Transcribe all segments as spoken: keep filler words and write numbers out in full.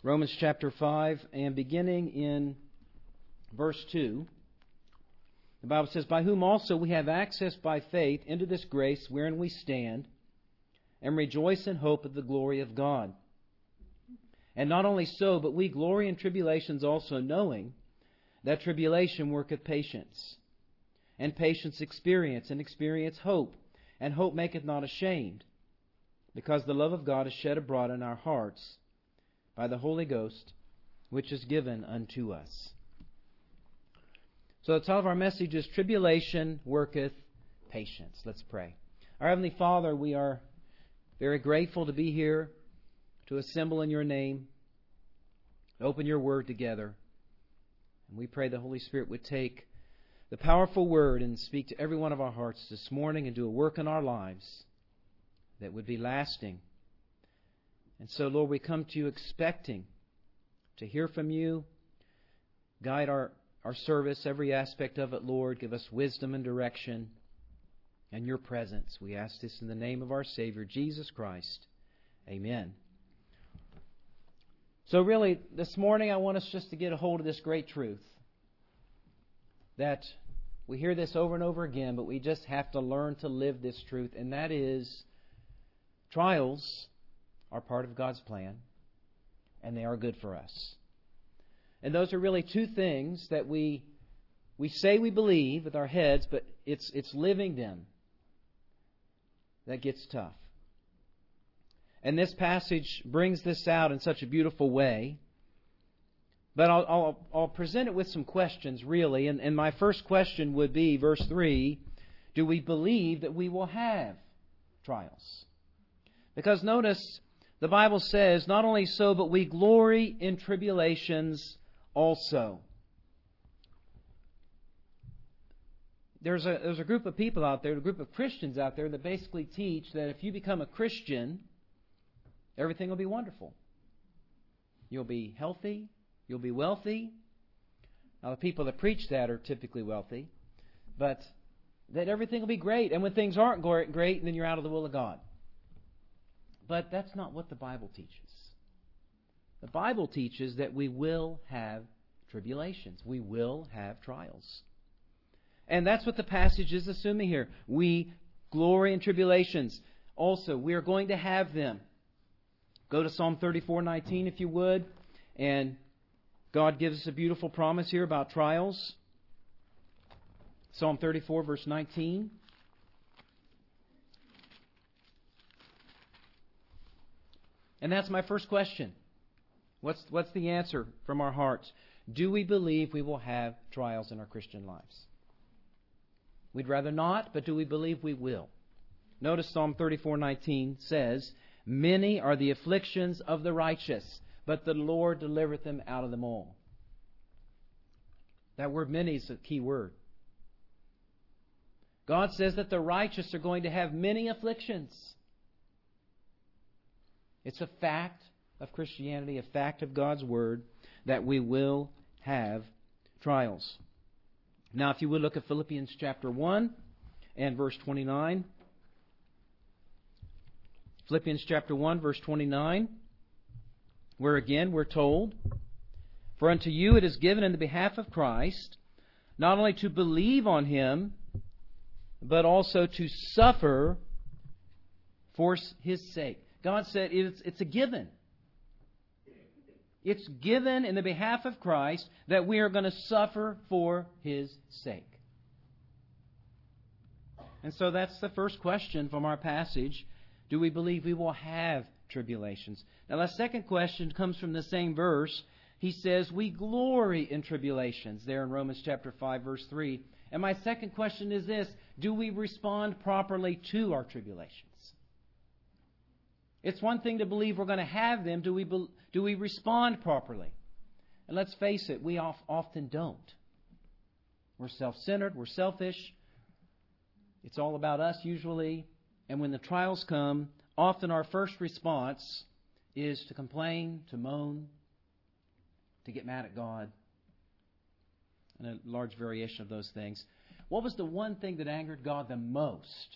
Romans chapter five, and beginning in verse two, the Bible says, "By whom also we have access by faith into this grace wherein we stand, and rejoice in hope of the glory of God. And not only so, but we glory in tribulations also, knowing that tribulation worketh patience, and patience experience, and experience hope, and hope maketh not ashamed, because the love of God is shed abroad in our hearts by the Holy Ghost, which is given unto us." So the title of our message is Tribulation Worketh Patience. Let's pray. Our Heavenly Father, we are very grateful to be here, to assemble in Your name, to open Your Word together. And we pray the Holy Spirit would take the powerful Word and speak to every one of our hearts this morning and do a work in our lives that would be lasting. And so, Lord, we come to You expecting to hear from You. Guide our, our service, every aspect of it, Lord. Give us wisdom and direction and Your presence. We ask this in the name of our Savior, Jesus Christ. Amen. So really, this morning I want us just to get a hold of this great truth. That we hear this over and over again, but we just have to learn to live this truth. And that is, trials are part of God's plan, and they are good for us. And those are really two things that we we say we believe with our heads, but it's it's living them that gets tough. And this passage brings this out in such a beautiful way. But I'll, I'll, I'll present it with some questions, really. And, and my first question would be, verse three, do we believe that we will have trials? Because notice, the Bible says, not only so, but we glory in tribulations also. There's a, there's a group of people out there, a group of Christians out there that basically teach that if you become a Christian, everything will be wonderful. You'll be healthy. You'll be wealthy. Now, the people that preach that are typically wealthy. But that everything will be great. And when things aren't great, then you're out of the will of God. But that's not what the Bible teaches. The Bible teaches that we will have tribulations. We will have trials. And that's what the passage is assuming here. We glory in tribulations. Also, we are going to have them. Go to Psalm thirty-four nineteen if you would. And God gives us a beautiful promise here about trials. Psalm thirty-four verse nineteen. And that's my first question. What's, what's the answer from our hearts? Do we believe we will have trials in our Christian lives? We'd rather not, but do we believe we will? Notice Psalm thirty-four nineteen says, "Many are the afflictions of the righteous, but the Lord delivereth them out of them all." That word "many" is a key word. God says that the righteous are going to have many afflictions. It's a fact of Christianity, a fact of God's Word, that we will have trials. Now, if you would look at Philippians chapter one and verse twenty-nine. Philippians chapter one, verse twenty-nine, where again we're told, "For unto you it is given in the behalf of Christ, not only to believe on Him, but also to suffer for His sake." God said it's, it's a given. It's given in the behalf of Christ that we are going to suffer for His sake. And so that's the first question from our passage. Do we believe we will have tribulations? Now, the second question comes from the same verse. He says, we glory in tribulations, there in Romans chapter five, verse three. And my second question is this: do we respond properly to our tribulations? It's one thing to believe we're going to have them. Do we, do we respond properly? And let's face it, we often don't. We're self-centered, we're selfish. It's all about us usually. And when the trials come, often our first response is to complain, to moan, to get mad at God, and a large variation of those things. What was the one thing that angered God the most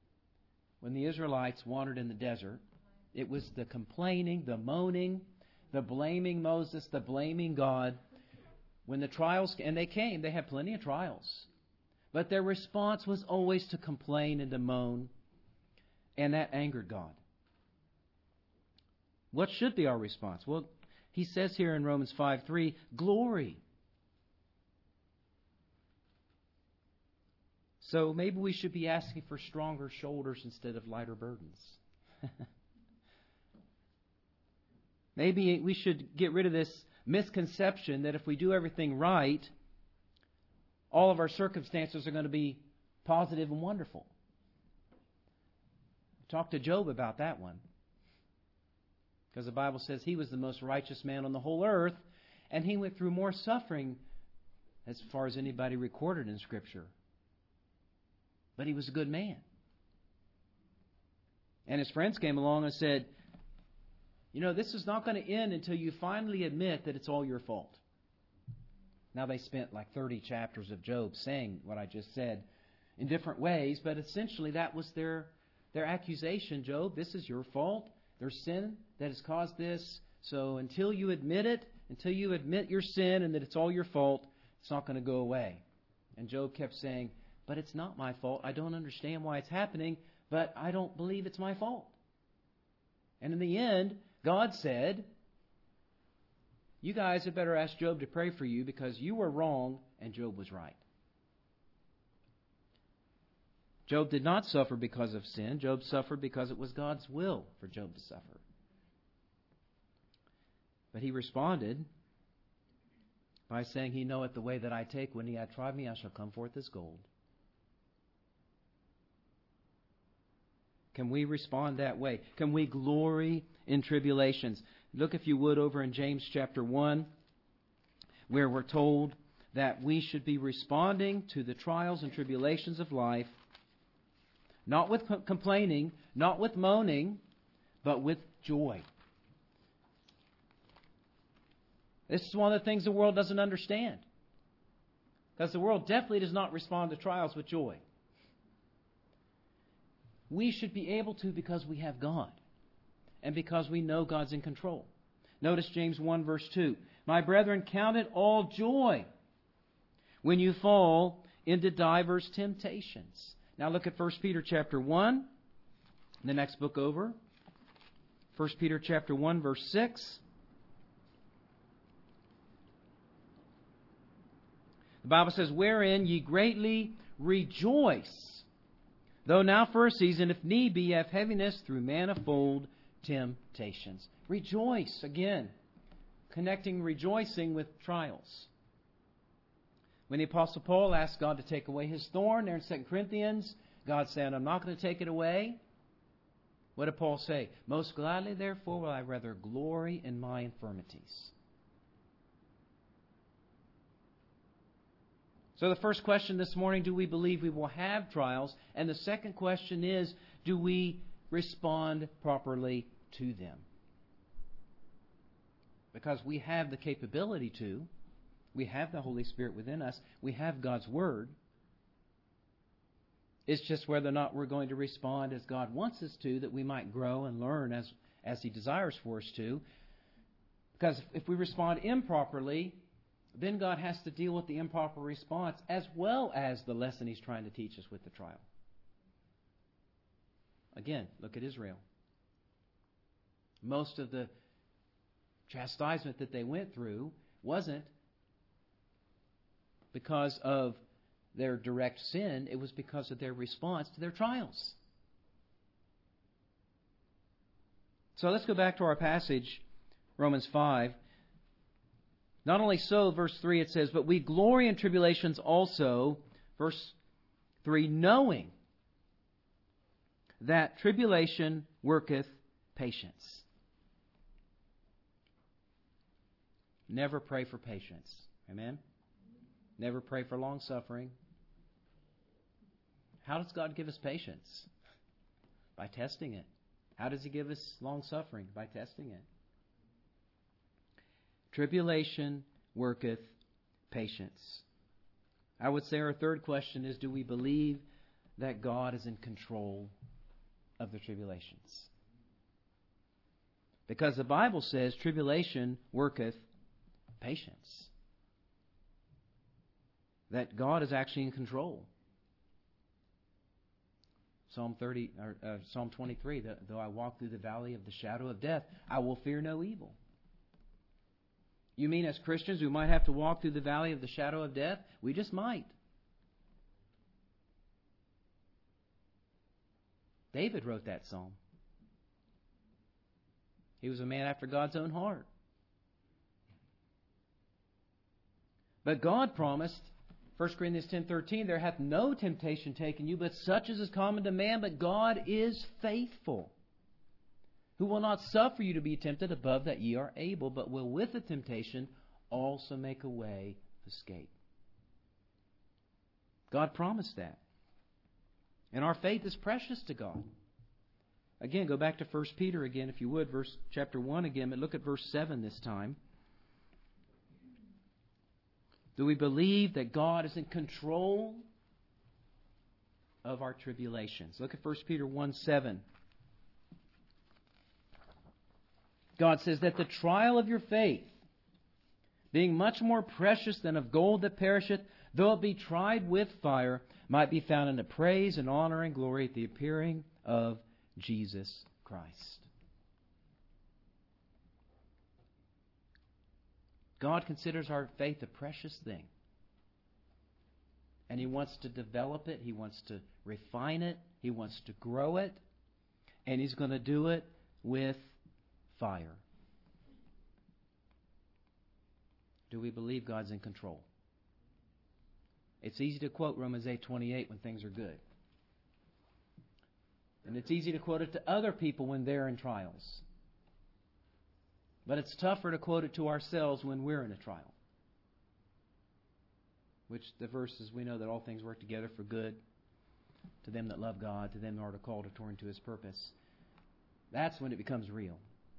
when the Israelites wandered in the desert? It was the complaining, the moaning, the blaming Moses, the blaming God. When the trials, and they came, they had plenty of trials. But their response was always to complain and to moan. And that angered God. What should be our response? Well, he says here in Romans five three, glory. So maybe we should be asking for stronger shoulders instead of lighter burdens. Maybe we should get rid of this misconception that if we do everything right, all of our circumstances are going to be positive and wonderful. Talk to Job about that one. Because the Bible says he was the most righteous man on the whole earth, and he went through more suffering as far as anybody recorded in Scripture. But he was a good man. And his friends came along and said, you know, this is not going to end until you finally admit that it's all your fault. Now, they spent like thirty chapters of Job saying what I just said in different ways, but essentially that was their their accusation. Job, this is your fault. There's sin that has caused this. So until you admit it, until you admit your sin and that it's all your fault, it's not going to go away. And Job kept saying, but it's not my fault. I don't understand why it's happening, but I don't believe it's my fault. And in the end, God said, you guys had better ask Job to pray for you because you were wrong and Job was right. Job did not suffer because of sin. Job suffered because it was God's will for Job to suffer. But he responded by saying, He knoweth the way that I take. When he hath tried me, I shall come forth as gold. Can we respond that way? Can we glory in tribulations? Look, if you would, over in James chapter one, where we're told that we should be responding to the trials and tribulations of life, not with complaining, not with moaning, but with joy. This is one of the things the world doesn't understand. Because the world definitely does not respond to trials with joy. We should be able to because we have God. And because we know God's in control. Notice James one verse two. My brethren, count it all joy when you fall into divers temptations. Now look at First Peter chapter one. The next book over. First Peter chapter one verse six. The Bible says, wherein ye greatly rejoice, though now for a season, if need be, have heaviness through manifold temptations. Rejoice, again, connecting rejoicing with trials. When the Apostle Paul asked God to take away his thorn there in Second Corinthians, God said, I'm not going to take it away. What did Paul say? Most gladly, therefore, will I rather glory in my infirmities. So the first question this morning, do we believe we will have trials? And the second question is, do we respond properly to them? Because we have the capability to. We have the Holy Spirit within us. We have God's Word. It's just whether or not we're going to respond as God wants us to, that we might grow and learn as, as He desires for us to. Because if we respond improperly, then God has to deal with the improper response as well as the lesson He's trying to teach us with the trial. Again, look at Israel. Most of the chastisement that they went through wasn't because of their direct sin. It was because of their response to their trials. So let's go back to our passage, Romans five. Not only so, verse three, it says, but we glory in tribulations also, verse three, knowing that tribulation worketh patience. Never pray for patience. Amen? Never pray for long suffering. How does God give us patience? By testing it. How does He give us long suffering? By testing it. Tribulation worketh patience. I would say our third question is, do we believe that God is in control of the tribulations? Because the Bible says tribulation worketh patience. That God is actually in control. Psalm thirty, or, uh, Psalm twenty-three, though I walk through the valley of the shadow of death, I will fear no evil. You mean as Christians we might have to walk through the valley of the shadow of death? We just might. David wrote that psalm. He was a man after God's own heart. But God promised, First Corinthians ten thirteen, there hath no temptation taken you, but such as is common to man, but God is faithful, who will not suffer you to be tempted above that ye are able, but will with the temptation also make a way of escape. God promised that. And our faith is precious to God. Again, go back to First Peter again, if you would, verse chapter one again, but look at verse seven this time. Do we believe that God is in control of our tribulations? Look at First Peter one seven. God says that the trial of your faith, being much more precious than of gold that perisheth, though it be tried with fire, might be found unto praise and honor and glory at the appearing of Jesus Christ. God considers our faith a precious thing. And He wants to develop it. He wants to refine it. He wants to grow it. And He's going to do it with fire. Do we believe God's in control? It's easy to quote Romans eight twenty-eight when things are good. And it's easy to quote it to other people when they're in trials. But it's tougher to quote it to ourselves when we're in a trial. Which the verses, we know that all things work together for good to them that love God, to them that are called according to His purpose. That's when it becomes real.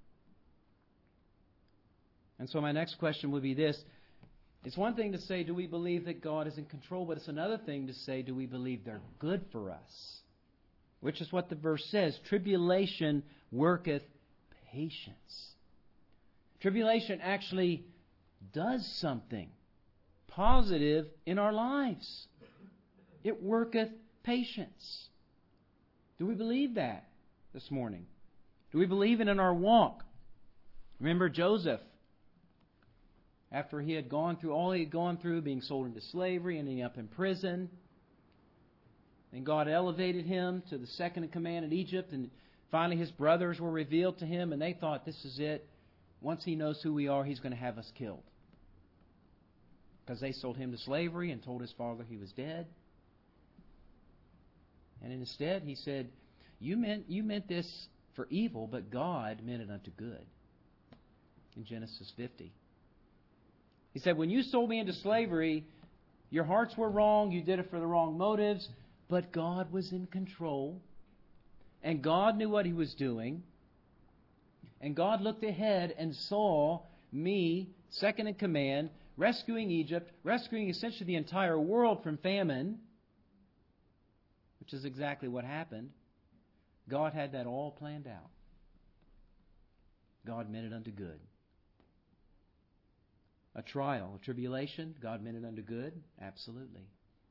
And so my next question would be this. It's one thing to say, do we believe that God is in control? But it's another thing to say, do we believe they're good for us? Which is what the verse says. Tribulation worketh patience. Tribulation actually does something positive in our lives. It worketh patience. Do we believe that this morning? Do we believe it in our walk? Remember Joseph. After he had gone through all he had gone through, being sold into slavery, ending up in prison. And God elevated him to the second in command in Egypt. And finally his brothers were revealed to him. And they thought, this is it. Once he knows who we are, he's going to have us killed. Because they sold him to slavery and told his father he was dead. And instead he said, you meant, you meant this for evil, but God meant it unto good. In Genesis fifty. He said, when you sold me into slavery, your hearts were wrong, you did it for the wrong motives, but God was in control, and God knew what He was doing, and God looked ahead and saw me, second in command, rescuing Egypt, rescuing essentially the entire world from famine, which is exactly what happened. God had that all planned out. God meant it unto good. A trial, a tribulation, God meant it unto good? Absolutely.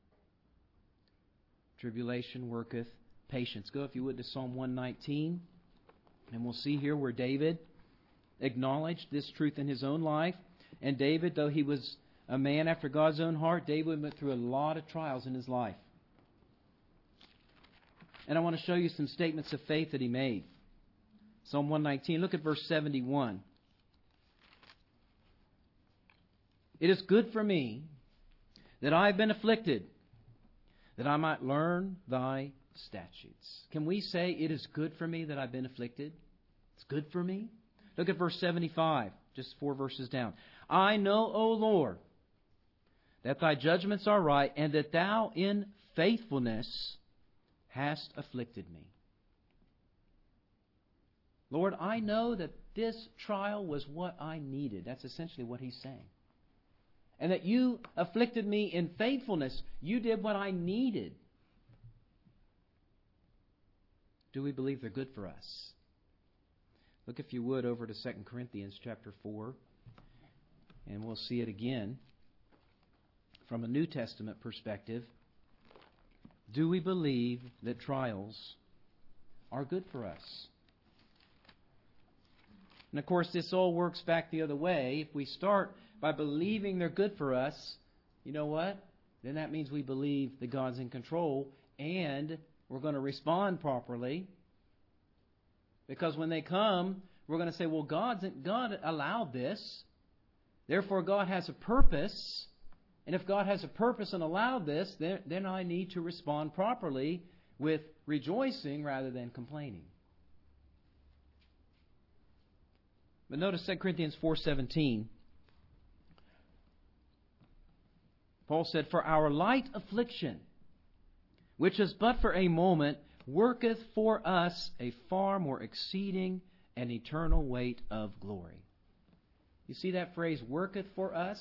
Tribulation worketh patience. Go, if you would, to Psalm one nineteen. And we'll see here where David acknowledged this truth in his own life. And David, though he was a man after God's own heart, David went through a lot of trials in his life. And I want to show you some statements of faith that he made. Psalm one nineteen, look at verse seventy-one. It is good for me that I have been afflicted, that I might learn thy statutes. Can we say it is good for me that I've been afflicted? It's good for me. Look at verse seventy-five, just four verses down. I know, O Lord, that thy judgments are right, and that thou in faithfulness hast afflicted me. Lord, I know that this trial was what I needed. That's essentially what he's saying. And that you afflicted me in faithfulness. You did what I needed. Do we believe they're good for us? Look, if you would, over to Second Corinthians chapter four, and we'll see it again from a New Testament perspective. Do we believe that trials are good for us? And of course, this all works back the other way. If we start by believing they're good for us, you know what? Then that means we believe that God's in control and we're going to respond properly. Because when they come, we're going to say, well, God's, God allowed this. Therefore, God has a purpose. And if God has a purpose and allowed this, then, then I need to respond properly with rejoicing rather than complaining. But notice Second Corinthians four seventeen. Paul said, "For our light affliction, which is but for a moment, worketh for us a far more exceeding and eternal weight of glory." You see that phrase, worketh for us?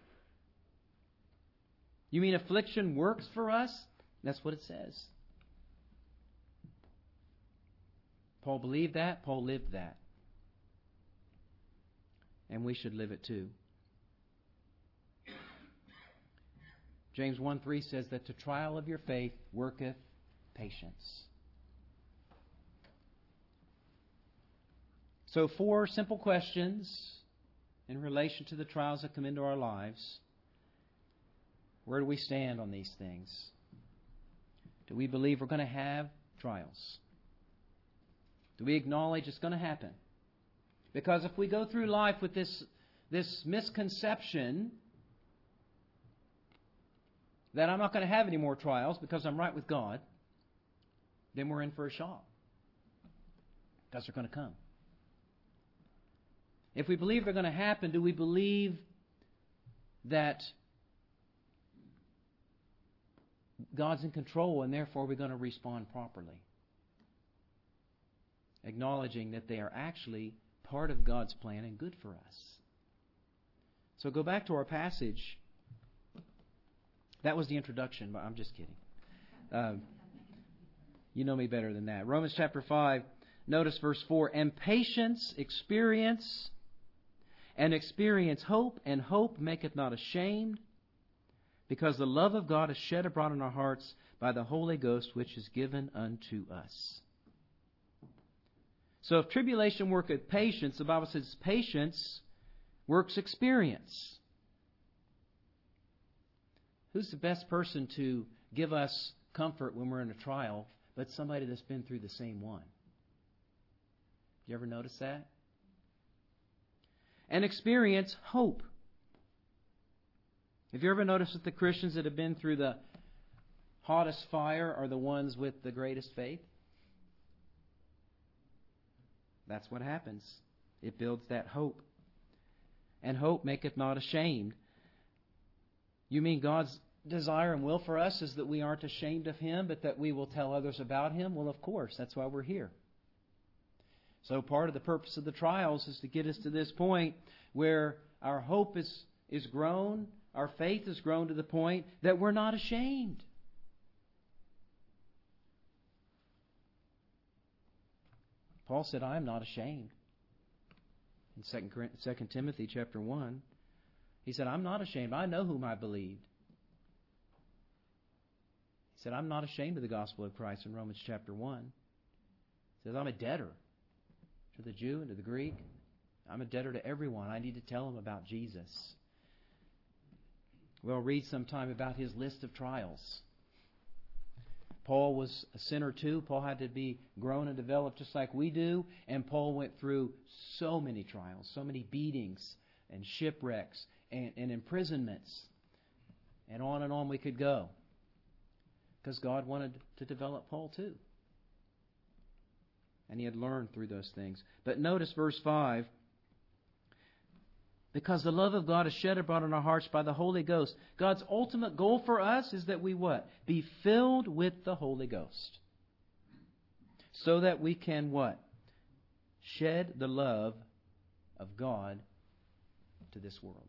You mean affliction works for us? That's what it says. Paul believed that. Paul lived that. And we should live it too. James one three says that the trial of your faith worketh patience. So four simple questions in relation to the trials that come into our lives. Where do we stand on these things? Do we believe we're going to have trials? Do we acknowledge it's going to happen? Because if we go through life with this, this misconception that I'm not going to have any more trials because I'm right with God, then we're in for a shock. Because they're going to come. If we believe they're going to happen, do we believe that God's in control and therefore we're going to respond properly? Acknowledging that they are actually part of God's plan and good for us. So go back to our passage. That was the introduction, but I'm just kidding. Um, you know me better than that. Romans chapter five, notice verse four. And patience, experience, and experience hope, and hope maketh not ashamed, because the love of God is shed abroad in our hearts by the Holy Ghost, which is given unto us. So if tribulation worketh patience, the Bible says patience works experience. Who's the best person to give us comfort when we're in a trial but somebody that's been through the same one? You ever notice that? And experience hope. Have you ever noticed that the Christians that have been through the hottest fire are the ones with the greatest faith? That's what happens. It builds that hope. And hope maketh not ashamed. You mean God's desire and will for us is that we aren't ashamed of Him, but that we will tell others about Him? Well, of course. That's why we're here. So part of the purpose of the trials is to get us to this point where our hope is, is grown, our faith is grown to the point that we're not ashamed. Paul said, I am not ashamed. In Second Timothy chapter one, he said, I'm not ashamed. I know whom I believed. He said, I'm not ashamed of the gospel of Christ in Romans chapter one. He says, I'm a debtor to the Jew and to the Greek. I'm a debtor to everyone. I need to tell them about Jesus. We'll read sometime about his list of trials. Paul was a sinner too. Paul had to be grown and developed just like we do. And Paul went through so many trials, so many beatings and shipwrecks and, and imprisonments. And on and on we could go. Because God wanted to develop Paul too. And he had learned through those things. But notice verse five. Because the love of God is shed abroad in our hearts by the Holy Ghost. God's ultimate goal for us is that we what? Be filled with the Holy Ghost. So that we can what? Shed the love of God to this world.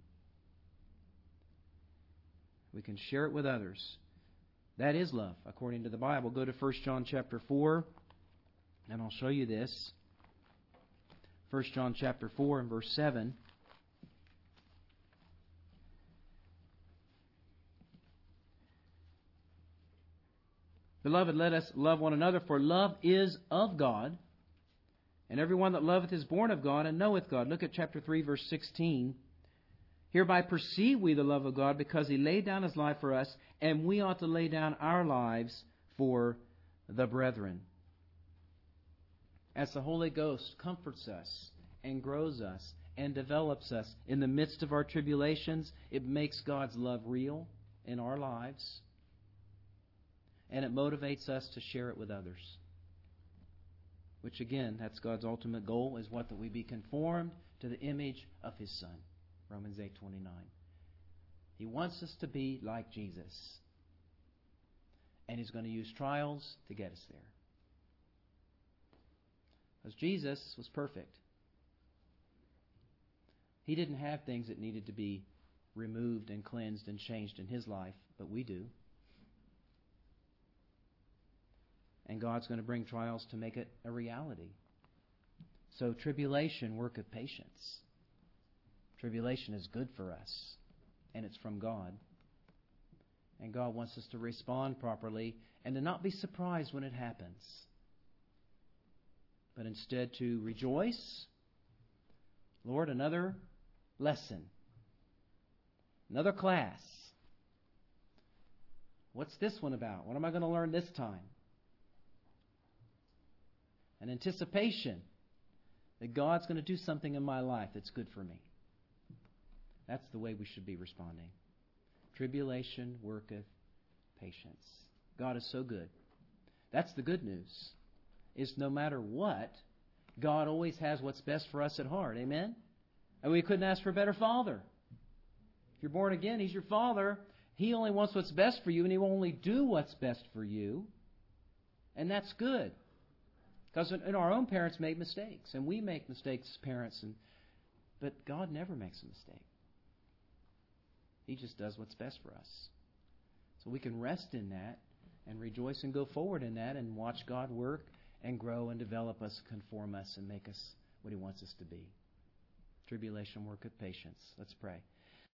We can share it with others. That is love, according to the Bible. Go to First John chapter four, and I'll show you this. First John chapter four and verse seven. Beloved, let us love one another, for love is of God, and everyone that loveth is born of God and knoweth God. Look at chapter three, verse sixteen. Hereby perceive we the love of God, because He laid down His life for us, and we ought to lay down our lives for the brethren. As the Holy Ghost comforts us and grows us and develops us in the midst of our tribulations, it makes God's love real in our lives. And it motivates us to share it with others. Which again, that's God's ultimate goal, is what? That we be conformed to the image of His Son. Romans eight twenty-nine. He wants us to be like Jesus. And He's going to use trials to get us there. Because Jesus was perfect. He didn't have things that needed to be removed and cleansed and changed in His life, but we do. And God's going to bring trials to make it a reality. So tribulation worketh patience. Tribulation is good for us, and it's from God. And God wants us to respond properly and to not be surprised when it happens, but instead to rejoice. Lord, another lesson, another class. What's this one about? What am I going to learn this time? An anticipation that God's going to do something in my life that's good for me. That's the way we should be responding. Tribulation worketh patience. God is so good. That's the good news. Is no matter what, God always has what's best for us at heart. Amen? And we couldn't ask for a better Father. If you're born again, He's your Father. He only wants what's best for you, and He will only do what's best for you. And that's good. Because in our own parents made mistakes, and we make mistakes as parents, and but God never makes a mistake. He just does what's best for us. So we can rest in that and rejoice and go forward in that and watch God work and grow and develop us, conform us, and make us what He wants us to be. Tribulation worketh patience. Let's pray.